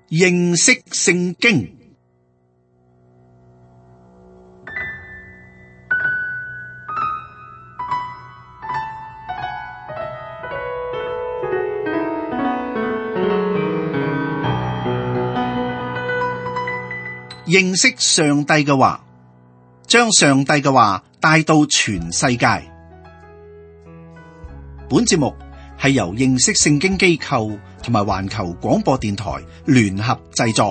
認識聖經。認識上帝嘅話，將上帝嘅話帶到全世界。本節目係由認識聖經機構同埋環球廣播電台聯合製作。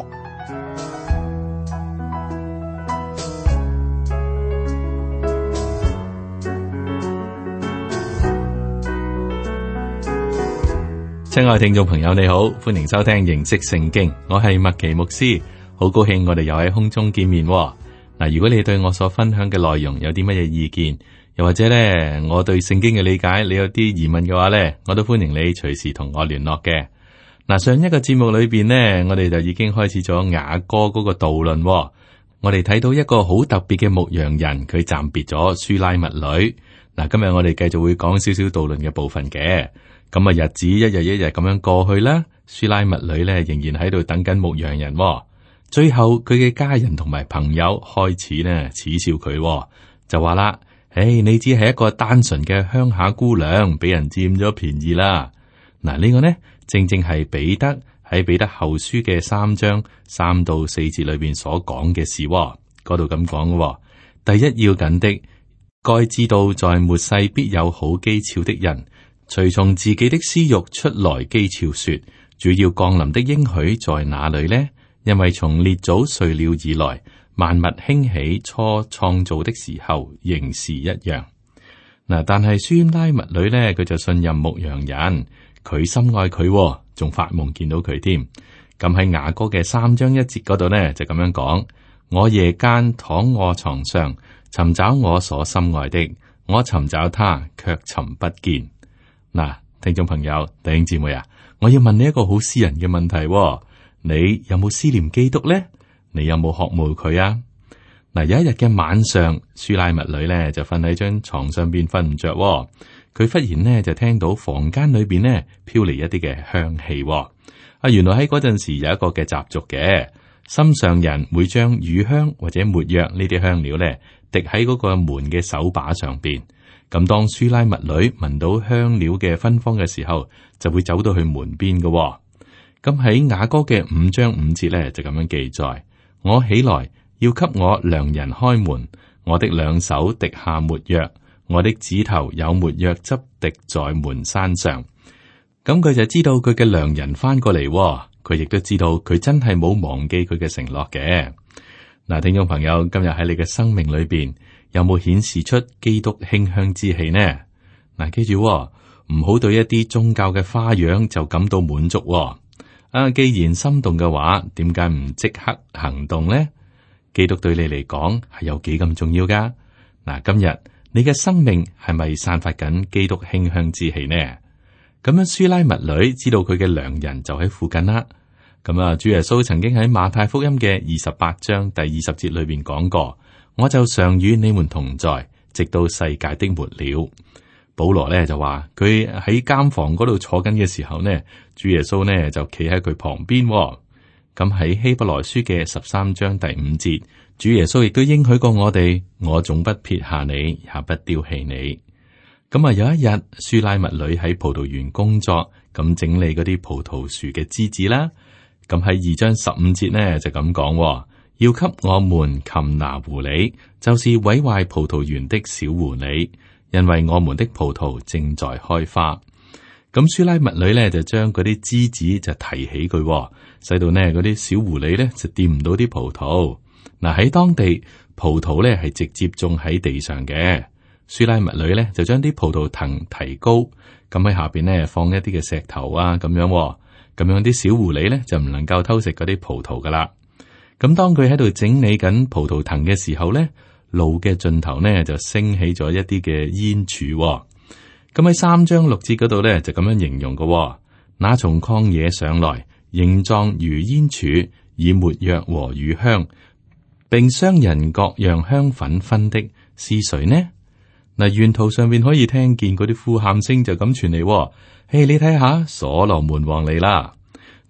親愛聽眾朋友，你好，歡迎收聽認識聖經，我係麥奇牧師，好高興我哋又喺空中見面。嗱，如果你對我所分享嘅內容有啲乜嘢意見，又或者咧我對聖經嘅理解你有啲疑問嘅話咧，我都歡迎你隨時同我聯絡嘅。嗱，上一個節目裏邊呢，我哋就已經開始咗雅歌嗰個導論。我哋睇到一個好特別嘅牧羊人，佢暫別咗書拉密女。嗱，今日我哋繼續會講少少導論嘅部分嘅。咁啊，日子一日一日咁樣過去啦，書拉密女咧仍然喺度等緊牧羊人。最後佢嘅家人同埋朋友開始呢恥笑佢，就話啦：你只係一個單純嘅鄉下姑娘，俾人佔咗便宜啦。嗱，呢個呢正正係彼得喺彼得後書嘅3章3到4節裏邊所講嘅事。嗰度咁講嘅，第一要緊的，該知道在末世必有好譏誚的人，隨從自己的私欲出來譏誚說：主要降臨的應許在哪裏呢？因為從列祖睡了以來，萬物興起初創造的時候，仍是一樣。嗱，但係書拉密女呢，佢就信任牧羊人，佢深愛佢，仲發夢見到佢添。咁喺雅歌嘅3章1節嗰度呢，就咁樣講：我夜間躺臥床上，尋找我所深愛的，我尋找他，卻尋不見。嗱，聽眾朋友、弟兄姊妹啊，我要問你一個好私人嘅問題。你有冇思念基督呢？你有冇渴慕佢啊？嗱，有一日嘅晚上，書拉密女咧就瞓喺張床上邊瞓唔着，佢忽然呢就聽到房間裏邊呢飄嚟一啲嘅香氣。原來喺嗰陣時有一個嘅習俗嘅，心上人會將乳香或者沒藥呢啲香料咧滴喺嗰個門嘅手把上邊。咁當書拉密女聞到香料嘅芬芳嘅時候，就會走到去門邊嘅。咁喺雅歌嘅5章5節咧就咁樣記載：我起來要給我良人開門，我的兩手滴下沒藥，我的指頭有沒藥汁滴在門閂上。咁佢就知道佢嘅良人翻過嚟，佢亦都知道佢真係冇忘記佢嘅承諾嘅。嗱，聽眾朋友，今日喺你嘅生命裏邊有冇顯示出基督馨香之氣呢？嗱，記住，唔好對一啲宗教嘅花樣就感到滿足。既然心動嘅話，點解唔即刻行動呢？基督對你嚟講係有幾咁重要噶？嗱，今日你嘅生命係咪散發緊基督馨香之氣呢？咁樣書拉密女知道佢嘅良人就喺附近啦。咁啊，主耶穌曾經喺馬太福音嘅28章第20節裏邊講過：我就常與你們同在，直到世界的末了。保羅咧就話佢喺監房嗰度坐緊嘅時候呢，主耶穌呢就企喺佢旁邊。咁喺希伯來書嘅13章第5節，主耶穌亦都應許過我哋：我總不撇下你，也不丟棄你。咁啊，有一日書拉密女喺葡萄園工作，咁整理嗰啲葡萄樹嘅枝子啦。咁喺2章15節呢就咁講：要給我們擒拿狐狸，就是毀壞葡萄園的小狐狸。因為我們的葡萄正在開花，咁書拉密女咧就將嗰啲枝子就提起佢，使到呢嗰啲小狐狸咧就掂唔到啲葡萄。嗱，喺當地葡萄咧係直接種喺地上嘅，書拉密女咧就將啲葡萄藤提高，咁喺下邊咧放一啲嘅石頭啊，咁樣啲小狐狸咧就唔能夠偷食嗰啲葡萄噶啦。咁當佢喺度整理緊葡萄藤嘅時候咧，路嘅盡頭呢就升起咗一啲嘅煙柱。咁喺3章6節嗰度呢就咁樣形容嘅：那從曠野上來，形狀如煙柱，以沒藥和乳香，並商人各樣香粉熏的，是誰呢？嗱，沿途上邊可以聽見嗰啲呼喊聲就咁傳嚟。你睇下，所羅門王嚟啦。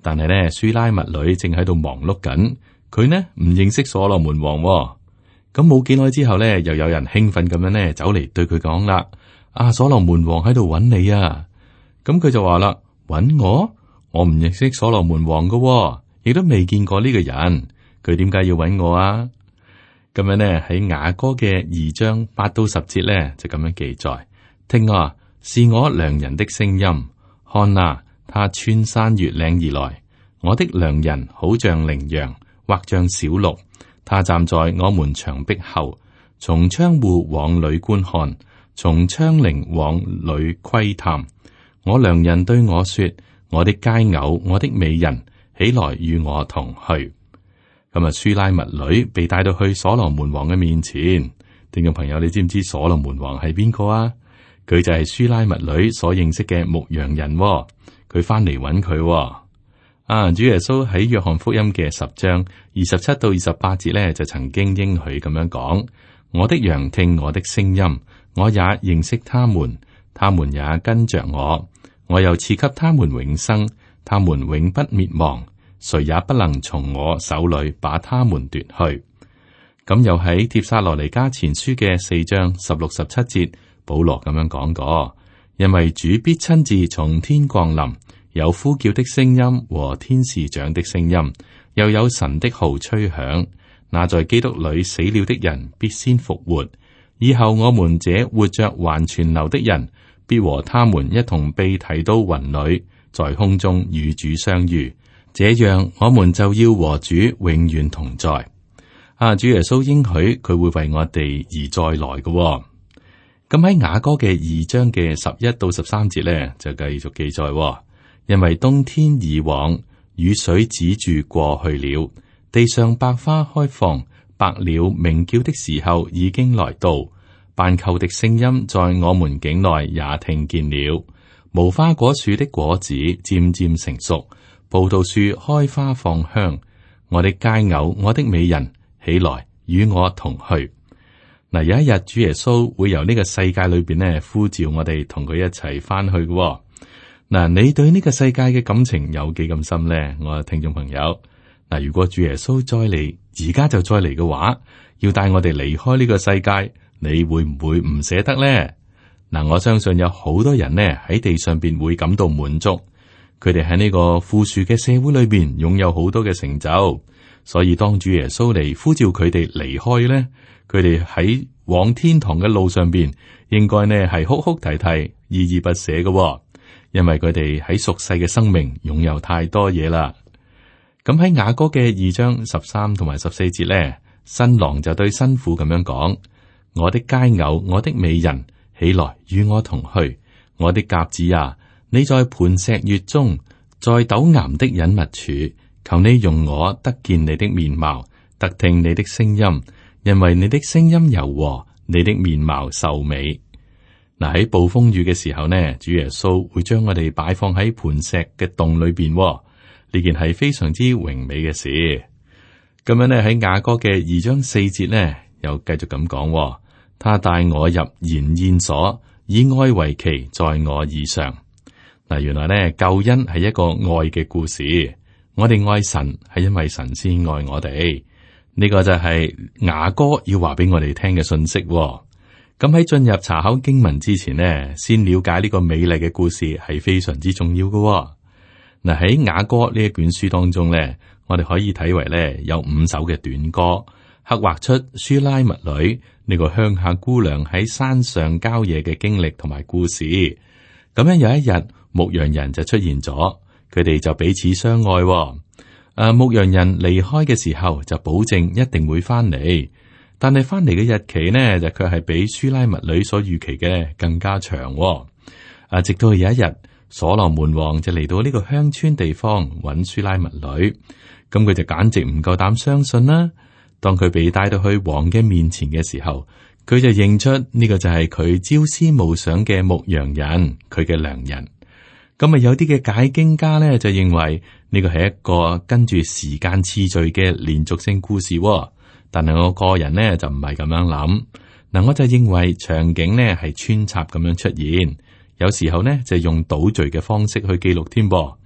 但係呢，書拉密女正喺度忙碌緊，佢呢唔認識所羅門王喎。咁冇幾耐之後呢，又有人興奮咁樣呢走嚟對佢講啦：啊，所羅門王喺度揾你啊！咁佢就話啦：揾我？我唔認識所羅門王噶喎，亦都未見過呢個人，佢點解要揾我啊？咁樣呢，喺雅歌嘅2章8到10節呢，就咁樣記載：聽啊，是我良人的聲音，看啊，他穿山越嶺而來，我的良人好像羚羊，或像小鹿。他站在我們牆壁後，從窗戶往裏觀看，從窗棂往裏窺探。我良人對我說：我的佳偶，我的美人，起來與我同去。咁啊，書拉密女被帶到去所羅門王嘅面前。聽眾朋友，你知唔知所羅門王係邊個啊？佢就係書拉密女所認識嘅牧羊人喎。佢翻嚟揾佢喎。主耶穌喺約翰福音嘅10章27到28節咧，就曾經應許咁樣講：我的羊聽我的聲音，我也認識他們，他們也跟着我。我又賜給他們永生，他們永不滅亡，誰也不能從我手裏把他們奪去。咁又喺帖撒羅尼迦前書嘅4章16、17節，保羅咁樣講過：因為主必親自從天降臨，有呼叫的聲音和天使長的聲音，又有神的號吹響。那在基督裏死了的人必先復活，以後我們這活着還存留的人，必和他們一同被提到雲裏，在空中與主相遇。這樣我們就要和主永遠同在。主耶穌應許佢會為我哋而再來嘅喎。咁喺雅歌嘅2章嘅11到13節呢，就繼續記載喎。因為冬天已往，雨水止住過去了，地上百花開放，百鳥鳴叫的時候已經來到。斑鳩的聲音在我們境內也聽見了。無花果樹的果子漸漸成熟，葡萄樹開花放香。我的佳偶，我的美人，起來與我同去。嗱，有一日主耶穌會由呢個世界裏邊呢呼召我哋同佢一齊翻去嘅喎。嗱，你對呢個世界嘅感情有幾咁深呢？我嘅聽眾朋友，嗱，如果主耶穌再嚟，而家就再嚟嘅話，要帶我哋離開呢個世界，你會唔會唔捨得呢？嗱，我相信有好多人呢喺地上邊會感到滿足，佢哋喺呢個富庶嘅社會裏邊擁有好多嘅成就，所以當主耶穌嚟呼召佢哋離開呢，佢哋喺往天堂嘅路上邊，應該呢係哭哭啼啼、依依不捨嘅喎。因為佢哋喺俗世嘅生命擁有太多嘢啦。咁喺雅歌嘅2章13同埋14節咧，新郎就對新婦咁樣講：我的佳偶，我的美人，起來與我同去。我的鴿子啊，你在磐石穴中，在陡岩的隱密處，求你容我得見你的面貌，得聽你的聲音，因為你的聲音柔和，你的面貌秀美。嗱，喺暴風雨嘅時候呢，主耶穌會將我哋擺放喺磐石嘅洞裏邊，呢件係非常之榮美嘅事。咁樣呢，喺雅歌嘅2章4節呢，又繼續咁講：他帶我入筵宴所，以愛為旗，在我以上。嗱，原來呢，救恩係一個愛嘅故事。我哋愛神係因為神先愛我哋。呢個就係雅歌要話俾我哋聽嘅信息。咁喺進入查考經文之前呢，先了解呢個美麗嘅故事係非常之重要嘅。嗱，喺雅歌呢一卷書當中呢，我哋可以睇為呢有5首嘅短歌，刻畫出書拉密女呢個鄉下姑娘喺山上郊野嘅經歷同埋故事。咁樣有一日，牧羊人就出現咗，佢哋就彼此相愛。牧羊人離開嘅時候就保證一定會翻嚟。但係翻嚟嘅日期呢，就卻係比書拉密女所預期嘅更加長。直到有一日，所羅門王就嚟到呢個鄉村地方揾書拉密女，咁佢就簡直唔夠膽相信啦。當佢被帶到去王嘅面前嘅時候，佢就認出呢個就係佢朝思暮想嘅牧羊人，佢嘅良人。咁啊，有啲嘅解經家呢，就認為呢個係一個跟住時間次序嘅連續性故事。但係我個人呢就唔係咁樣諗，嗱，我就認為場景呢係穿插咁樣出現，有時候呢就用倒敘嘅方式去記錄添噃。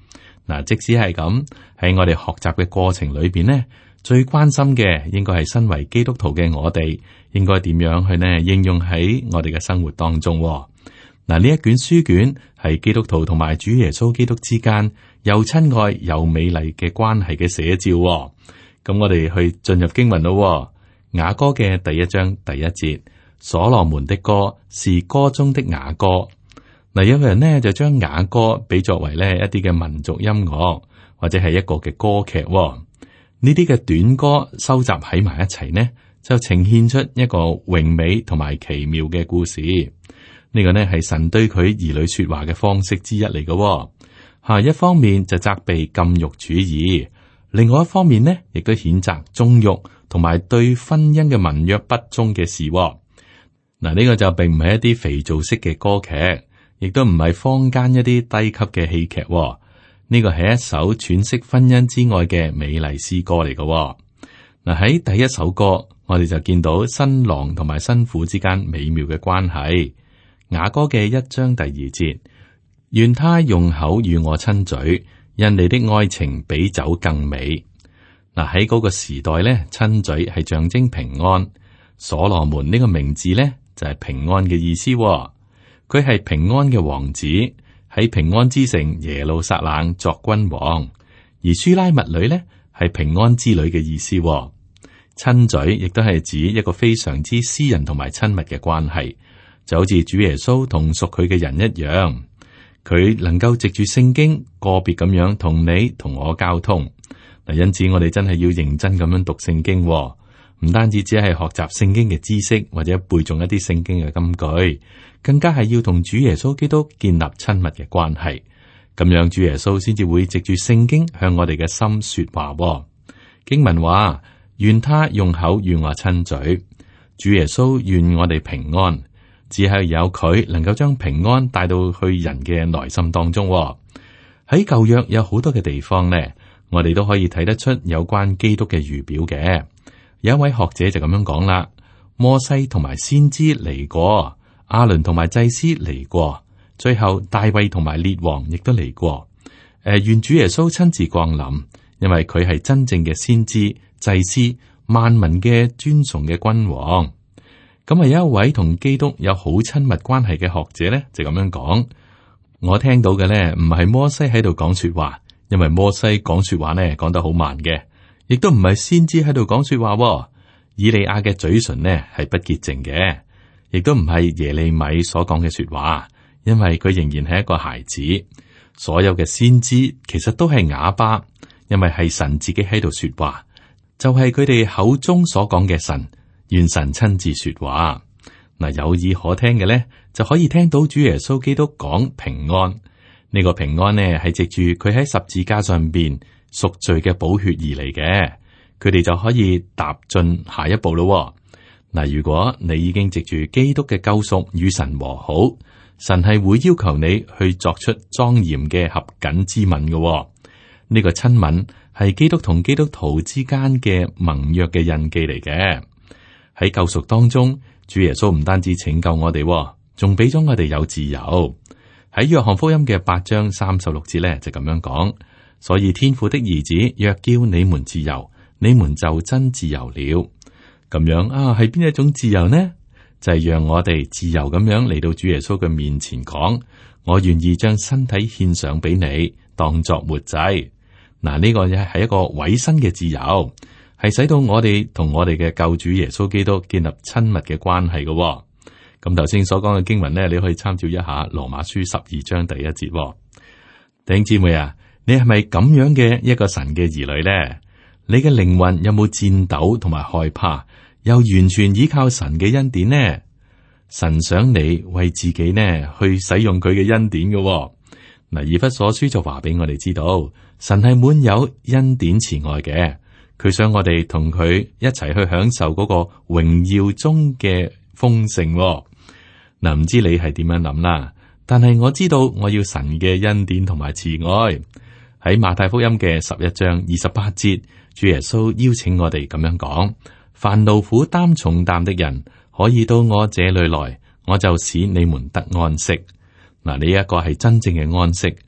嗱，即使係咁，喺我哋學習嘅過程裏邊呢，最關心嘅應該係身為基督徒嘅我哋，應該點樣去呢應用喺我哋嘅生活當中。嗱，呢一卷書卷係基督徒同埋主耶穌基督之間又親愛又美麗嘅關係嘅寫照。咁我哋去進入經文咯。雅歌嘅第1章第1節，所羅門的歌是歌中的雅歌。嗱，有人呢就將雅歌比作為呢一啲嘅民族音樂，或者係一個嘅歌劇。呢啲嘅短歌收集喺埋一齊呢，就呈現出一個榮美同埋奇妙嘅故事。呢個呢係神對佢兒女說話嘅方式之一嚟嘅。一方面就責備禁欲主義，另外一方面呢，亦都譴責縱欲同埋對婚姻嘅盟約不忠嘅事。嗱，呢個就並唔係一啲肥皂式嘅歌劇，亦都唔係坊間一啲低級嘅戲劇。呢個係一首詮釋婚姻之愛嘅美麗詩歌嚟嘅。嗱，喺第一首歌，我哋就見到新郎同埋新婦之間美妙嘅關係。雅歌嘅1章第2節，願他用口與我親嘴，因你的愛情比酒更美。嗱，喺嗰個時代咧，親嘴係象徵平安。所羅門呢個名字咧就係平安嘅意思。佢係平安嘅王子，喺平安之城耶路撒冷作君王。而書拉密女咧係平安之旅嘅意思。親嘴亦都係指一個非常之私人同埋親密嘅關係。就好似主耶穌同屬佢嘅人一樣，佢能夠藉住聖經個別咁樣同你同我交通。嗱，因此我哋真係要認真咁樣讀聖經，唔單止只係學習聖經嘅知識或者背誦一啲聖經嘅金句，更加係要同主耶穌基督建立親密嘅關係。咁樣主耶穌先至會藉住聖經向我哋嘅心說話。經文話：願他用口與我親嘴。主耶穌願我哋平安。只係有佢能夠將平安帶到去人嘅內心當中。喺舊約有好多嘅地方呢，我哋都可以睇得出有關基督嘅預表嘅。有一位學者就咁樣講啦：摩西同埋先知嚟過，亞倫同埋祭司嚟過，最後大衛同埋列王亦都嚟過。願主耶穌親自降臨，因為佢係真正嘅先知、祭司、萬民嘅尊崇嘅君王。咁有一位同基督有好親密關係嘅學者咧，就咁樣講：我聽到嘅咧，唔係摩西喺度講說話，因為摩西講說話呢講得好慢嘅，亦都唔係先知喺度講說話。以利亞嘅嘴唇呢係不潔淨嘅，亦都唔係耶利米所講嘅說話，因為佢仍然係一個孩子。所有嘅先知其實都係啞巴，因為係神自己喺度說話，就係佢哋口中所講嘅神。願神親自說話。嗱，有耳可聽嘅咧，就可以聽到主耶穌基督講平安。呢個平安呢，係藉住佢喺十字架上邊贖罪嘅寶血而嚟嘅，佢哋就可以踏進下一步咯。嗱，如果你已經藉住基督嘅救贖與神和好，神係會要求你去作出莊嚴嘅合緊之吻嘅。呢個親吻係基督同基督徒之間嘅盟約嘅印記嚟嘅。喺救贖當中，主耶穌唔單止拯救我哋，仲俾咗我哋有自由。喺約翰福音嘅8章36節咧，就咁樣講：所以天父的兒子若叫你們自由，你們就真自由了。咁樣啊，係邊一種自由呢？就係讓我哋自由咁樣嚟到主耶穌嘅面前講：我願意將身體獻上俾你，當作活祭。嗱，呢個係一個委身嘅自由。係使到我哋同我哋嘅救主耶穌基督建立親密嘅關係嘅。咁頭先所講嘅經文呢，你可以參照一下羅馬書12章第1節。弟兄姊妹啊，你係咪咁樣嘅一個神嘅兒女呢？你嘅靈魂有冇顫抖同埋害怕，又完全依靠神嘅恩典呢？神想你為自己呢去使用佢嘅恩典嘅。嗱，以弗所書就話俾我哋知道，神係滿有恩典慈愛嘅。佢想我哋同佢一齊去享受嗰個榮耀中嘅豐盛。嗱，唔知你係點樣諗啦？但係我知道我要神嘅恩典同埋慈愛。喺馬太福音嘅11章28節，主耶穌邀請我哋咁樣講：凡勞苦擔重擔的人，可以到我這裏來，我就使你們得安息。嗱，呢一個係真正嘅安息。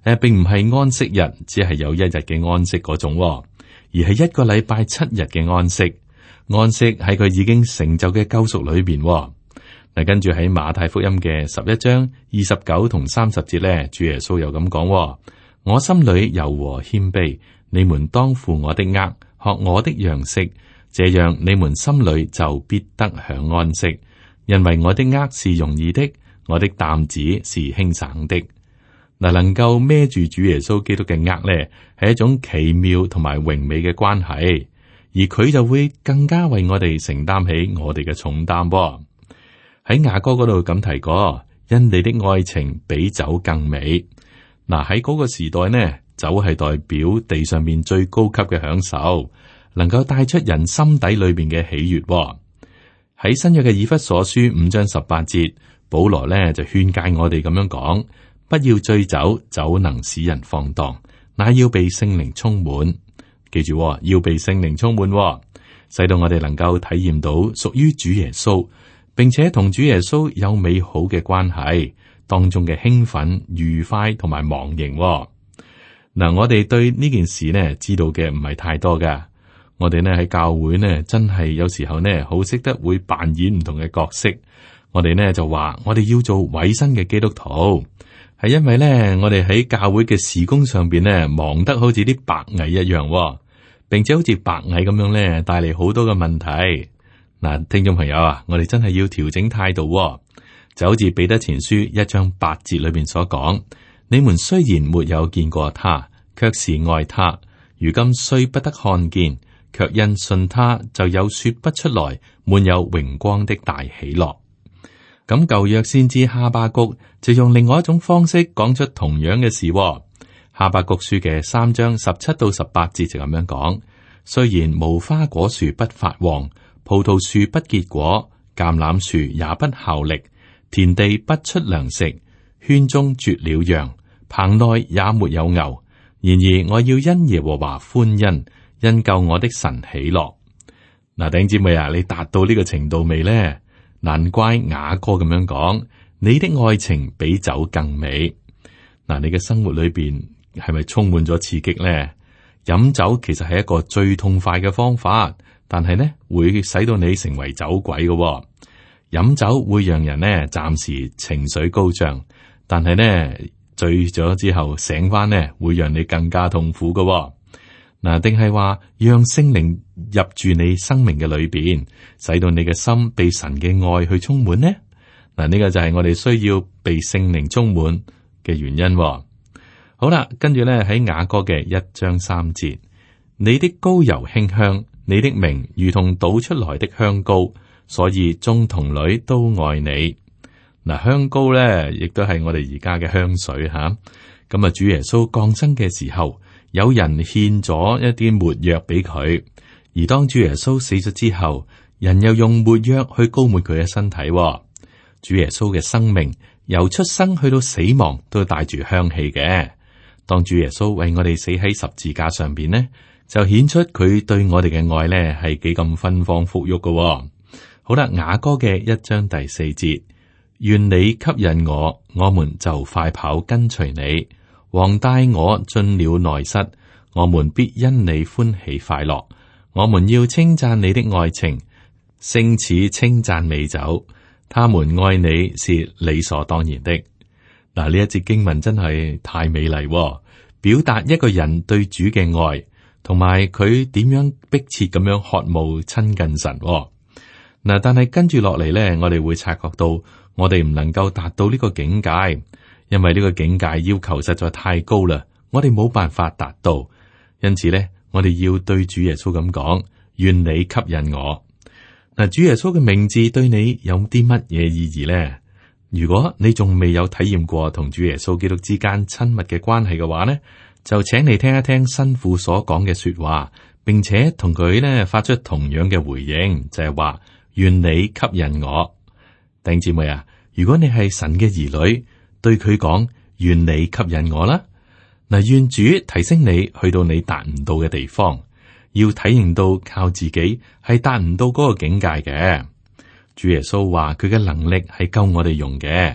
並唔係安息日，只係有一日嘅安息嗰種，而係一個禮拜7日嘅安息。安息喺佢已經成就嘅救贖裏邊。嗱，跟住喺馬太福音嘅11章29同30節咧，主耶穌又咁講：我心裏柔和謙卑，你們當負我的軛，學我的樣式，這樣你們心裏就必得享安息。因為我的軛是容易的，我的擔子是輕省的。嗱，能夠孭住主耶穌基督嘅軛咧，係一種奇妙同埋榮美嘅關係，而佢就會更加為我哋承擔起我哋嘅重擔。喺雅歌嗰度咁提過，因你的愛情比酒更美。嗱，喺嗰個時代呢，酒係代表地上面最高級嘅享受，能夠帶出人心底裏邊嘅喜悅。喺新約嘅以弗所書5章18節，保羅呢就勸誡我哋咁樣講：不要醉酒，酒能使人放蕩，乃要被聖靈充滿。記住，要被聖靈充滿，使到我哋能夠體驗到屬於主耶穌，並且同主耶穌有美好嘅關係當中嘅興奮、愉快同埋忘形。嗱，我哋對呢件事呢知道嘅唔係太多噶。我哋呢喺教會呢，真係有時候呢好識得會扮演唔同嘅角色。我哋呢就話我哋要做委身嘅基督徒，係因為呢我哋喺教會嘅事工上邊呢忙得好似啲白蟻一樣，並且好似白蟻咁樣呢帶嚟好多嘅問題。嗱，聽眾朋友啊，我哋真係要調整態度，就好似彼得前書1章8節裏邊所講：你們雖然沒有見過他，卻是愛他；如今雖不得看見，卻因信他，就有說不出來滿有榮光的大喜樂。咁舊約先知哈巴谷就用另外一種方式講出同樣嘅事。哈巴谷書嘅3章17到18節就咁樣講：雖然無花果樹不發旺，葡萄樹不結果，橄欖樹也不效力，田地不出糧食，圈中絕了羊，棚內也沒有牛。然而我要因耶和華歡欣，因救我的神喜樂。嗱，弟兄姊妹啊，你達到呢個程度未呢？難怪雅歌咁樣講：你的愛情比酒更美。嗱，你嘅生活裏邊係咪充滿咗刺激呢？飲酒其實係一個最痛快嘅方法，但係呢會使到你成為酒鬼嘅。飲酒會讓人呢暫時情緒高漲，但係呢醉咗之後醒翻呢會讓你更加痛苦嘅。嗱，定係話讓聖靈入住你生命嘅裏邊，使到你嘅心被神嘅愛去充滿呢？嗱，呢個就係我哋需要被聖靈充滿嘅原因。好啦，跟住咧喺雅歌嘅1章3節，你的膏油馨香，你的名如同倒出來的香膏，所以眾童女都愛你。嗱，香膏咧亦都係我哋而家嘅香水吓。咁啊，主耶穌降生嘅時候，有人獻咗一啲沒藥俾佢，而當主耶穌死咗之後，人又用沒藥去膏抹佢嘅身體。主耶穌嘅生命由出生去到死亡都帶住香氣嘅。當主耶穌為我哋死喺十字架上邊呢，就顯出佢對我哋嘅愛呢係幾咁芬芳馥郁嘅。好啦，雅歌嘅1章第4節，願你吸引我，我們就快跑跟隨你。王帶我進了內室，我們必因你歡喜快樂。我們要稱讚你的愛情，勝似稱讚美酒。他們愛你是理所當然的。嗱，呢一節經文真係太美麗，表達一個人對主嘅愛，同埋佢點樣迫切咁樣渴慕親近神。嗱，但係跟住落嚟咧，我哋會察覺到，我哋唔能夠達到呢個境界，因為呢個境界要求實在太高啦，我哋冇辦法達到。因此咧，我哋要對主耶穌咁講：願你吸引我。嗱，主耶穌嘅名字對你有啲乜嘢意義呢？如果你仲未有體驗過同主耶穌基督之間親密嘅關係嘅話呢，就請你聽一聽新婦所講嘅說話，並且同佢呢發出同樣嘅回應，就係話願你吸引我。弟兄姊妹啊，如果你係神嘅兒女，對佢講願你吸引我啦。嗱，願主提升你去到你達唔到嘅地方，要體驗到靠自己係達唔到嗰個境界嘅。主耶穌話佢嘅能力係夠我哋用嘅，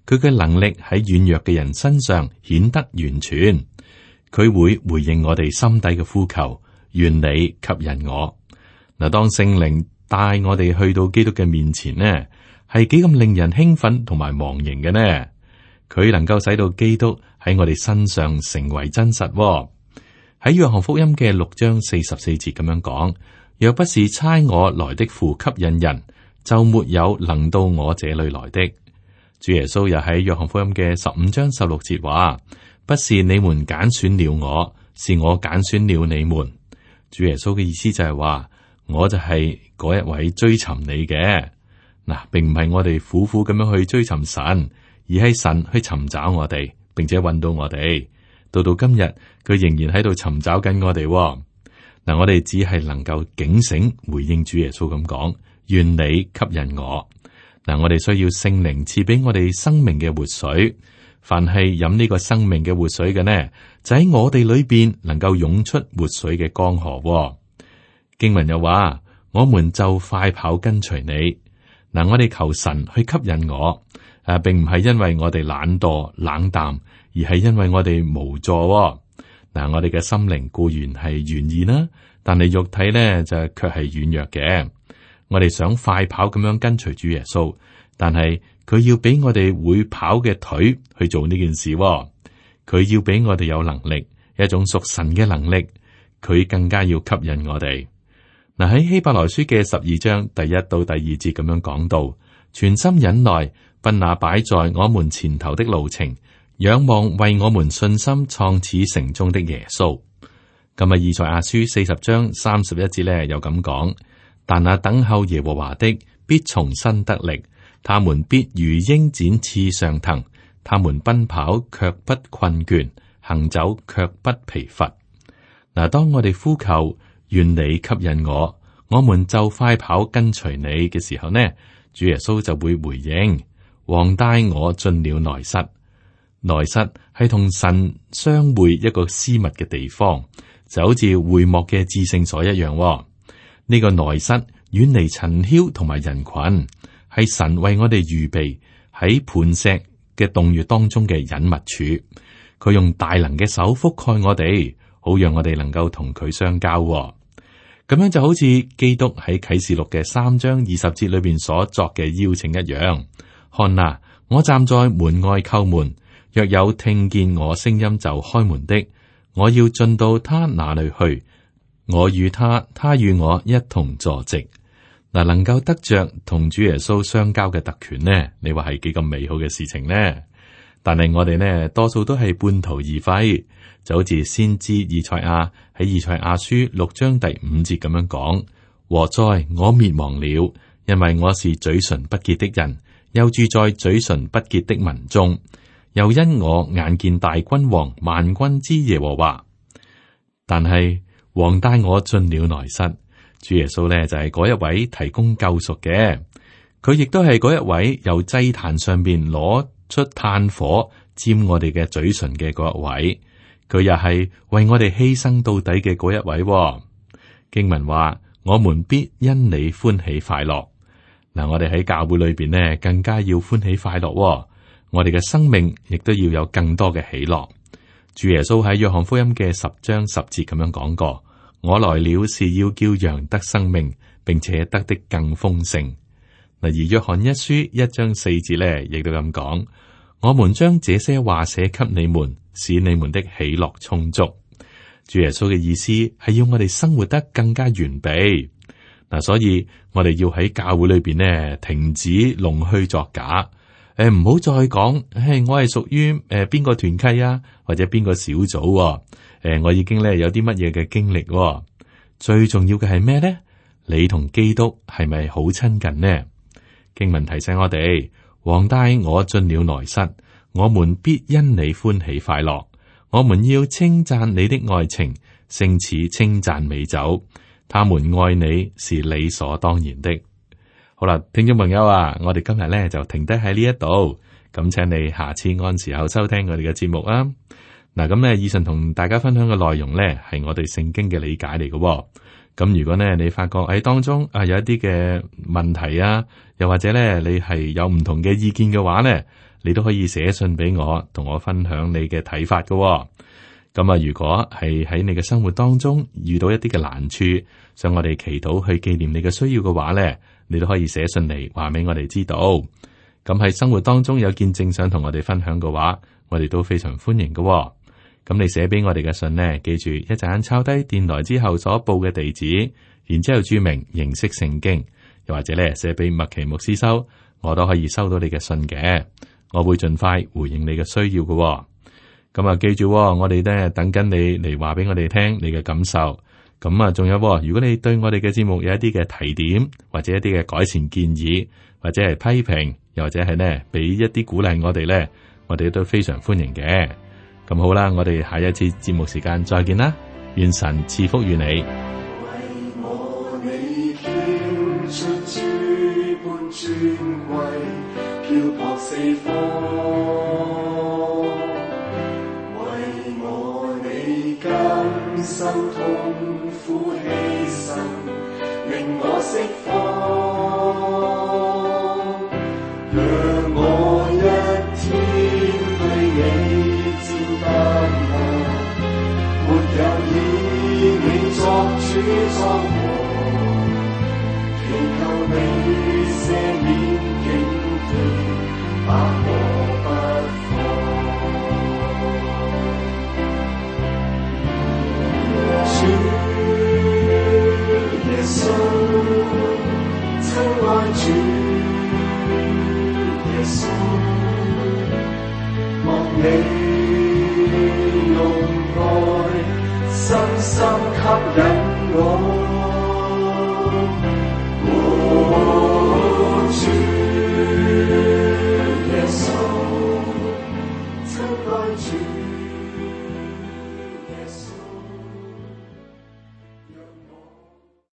佢嘅能力喺軟弱嘅人身上顯得完全。佢會回應我哋心底嘅呼求，願你吸引我。嗱，當聖靈帶我哋去到基督嘅面前呢，係幾咁令人興奮同埋忘形嘅呢？佢能夠使到基督喺我哋身上成為真實。喺約翰福音嘅6章44節咁樣講：若不是差我來的父吸引人，就沒有能到我這裏來的。主耶穌又喺約翰福音嘅15章16節話：不是你們揀選了我，是我揀選了你們。主耶穌嘅意思就係話，我就係嗰一位追尋你嘅。嗱，並唔係我哋苦苦咁樣去追尋神，而係神去尋找我哋，並且揾到我哋。到今日，佢仍然喺度尋找緊我哋。嗱，我哋只係能夠警醒回應主耶穌咁講：願你吸引我。嗱，我哋需要聖靈賜俾我哋生命嘅活水。凡係飲呢個生命嘅活水嘅呢，就喺我哋裏邊能夠湧出活水嘅江河。經文又話：我們就快跑跟隨你。嗱，我哋求神去吸引我，並唔係因為我哋懶惰冷淡，而係因為我哋無助。嗱，我哋嘅心靈固然係願意啦，但係肉體呢就卻係軟弱嘅。我哋想快跑咁樣跟隨主耶穌，但係佢要俾我哋會跑嘅腿去做呢件事。佢要俾我哋有能力，一種屬神嘅能力。佢更加要吸引我哋。嗱，喺希伯來書嘅12章第1到第2節咁樣講到，全心忍耐，奔那擺在我們前頭的路程，仰望為我們信心創始成終的耶穌。咁以賽亞書40章31節咧又咁講：但那等候耶和華的必重新得力，他們必如鷹展翅上騰，他們奔跑卻不困倦，行走卻不疲乏。嗱，當我哋呼求願你吸引我，我們就快跑跟隨你嘅時候呢，主耶穌就會回應：王帶我進了內室。內室係同神相會一個私密嘅地方，就好似會幕嘅至聖所一樣。呢個內室遠離塵囂同埋人群，係神為我哋預備喺磐石嘅洞穴當中嘅隱密處。佢用大能嘅手覆蓋我哋，好讓我哋能夠同佢相交。咁樣就好似基督喺啟示錄嘅3章20節裏邊所作嘅邀請一樣。看哪，我站在門外叩門，若有聽見我聲音就開門的，我要進到他那裏去，我與他，他與我一同坐席。嗱，能夠得着同主耶穌相交嘅特權呢？你話係幾咁美好嘅事情呢？但係我哋呢，多數都係半途而廢，就好似先知以賽亞喺以賽亞書6章第5節咁樣講：禍哉，我滅亡了，因為我是嘴唇不潔的人，又住在嘴唇不潔的民中，又因我眼見大君王萬軍之耶和華。但係王帶我進了內室，主耶穌呢就係嗰一位提供救贖嘅，佢亦都係嗰一位由祭壇上邊攞出炭火沾我哋嘅嘴唇嘅嗰一位，佢又係為我哋犧牲到底嘅嗰一位。經文話：我們必因你歡喜快樂。嗱，我哋喺教會裏邊呢，更加要歡喜快樂。我哋嘅生命亦都要有更多嘅喜樂。主耶穌喺約翰福音嘅10章10節咁樣講過：我來了是要叫羊得生命，並且得的更豐盛。嗱，而約翰一書1章4節咧，亦都咁講：我們將這些話寫給你們，使你們的喜樂充足。主耶穌嘅意思係要我哋生活得更加完備。嗱，所以我哋要喺教會裏邊呢，停止弄虛作假。唔好再講，我係屬於邊個團契啊，或者邊個小組。我已經咧有啲乜嘢嘅經歷。最重要嘅係咩呢？你同基督係咪好親近呢？經文提醒我哋：王帶我進了內室，我們必因你歡喜快樂。我們要稱讚你的愛情，勝似稱讚美酒。他們愛你是理所當然的。好啦，聽眾朋友啊，我哋今日咧就停低喺呢一度，咁請你下次按時候收聽我哋嘅節目啊。嗱，咁咧以上同大家分享嘅內容咧係我對聖經嘅理解嚟嘅。咁如果咧你發覺喺當中有一啲嘅問題啊，又或者咧你係有唔同嘅意見嘅話咧， 你都可以寫信俾我，同我分享你嘅睇法㗎。咁啊，如果係喺你嘅生活當中遇到一啲嘅難處，想我哋祈禱去紀念你嘅需要嘅話咧，你都可以寫信嚟話俾我哋知道。咁喺生活當中有見證想同我哋分享嘅話，我哋都非常歡迎㗎。咁你寫俾我哋嘅信呢，記住一陣間抄低電台之後所報嘅地址，然之後注明認識聖經，又或者咧寫俾麥奇牧師收，我都可以收到你嘅信嘅。我會盡快回應你嘅需要㗎。咁啊，記住，我哋咧等緊你嚟話俾我哋聽你嘅感受。咁啊，仲有，如果你對我哋嘅節目有一啲嘅提點，或者一啲嘅改善建議，或者係批評，又或者係呢俾一啲鼓勵我哋咧，我哋都非常歡迎嘅。咁好啦，我哋下一次節目時間再見啦，願神賜福於你。 為我你跳出珠般尊貴，漂泊四方。甘心痛苦犧牲，令我釋放，讓我一天對你照淡薄，沒有以你作主作王，祈求你赦免警惕，把我